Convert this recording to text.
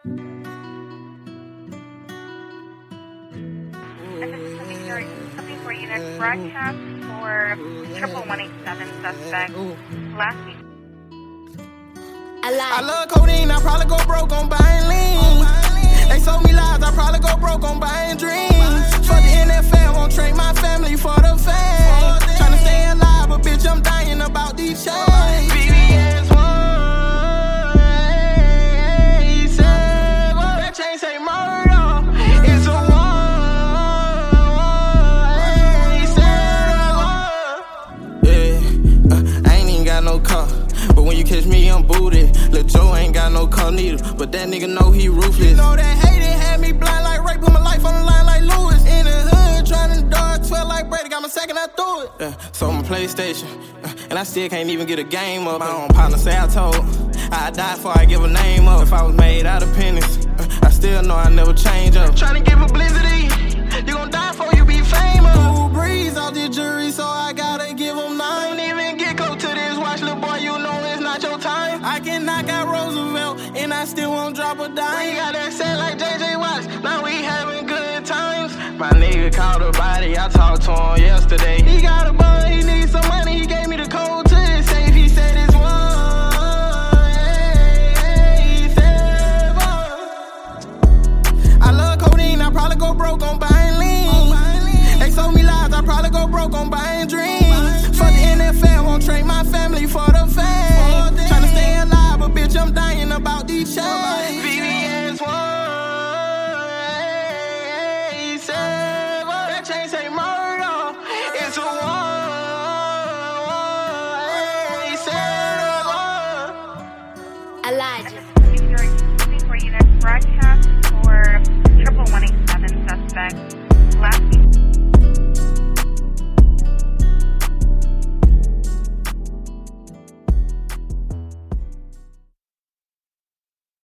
And this is something for you. Next broadcast for 11187 suspect last week. I love codeine, I probably go broke on buying lean. They sold me lies, I probably go broke on buying dreams. For the NFL, won't trade my family for the fame. Tryna stay alive, but bitch, I'm dying about these chains. BBS one, he said, well, that chain say murder. It's a one, he said, I ain't even got no car. But when you catch me, I'm booted. Lil' Joe ain't got no car neither, but that nigga know he ruthless. You know that hate it had me blind like rape, put my life on the line like Lewis. In the hood, tryna dodge 12 like Brady, got my second, I threw it. So my PlayStation, and I still can't even get a game up. My own partner say I told, I'd die before I give a name up. If I was made out of pennies, I still know I never change up. Tryna give publicity, you gon' die before you be famous. Cool breeze out the jury, so I gotta give them 9. Don't even get close to this watch, little boy, you know it's not your time. I can knock out Roosevelt, and I still won't drop a dime. We got that set like JJ Watts, now we having good times. My nigga called a body, I talked to him yesterday. He got a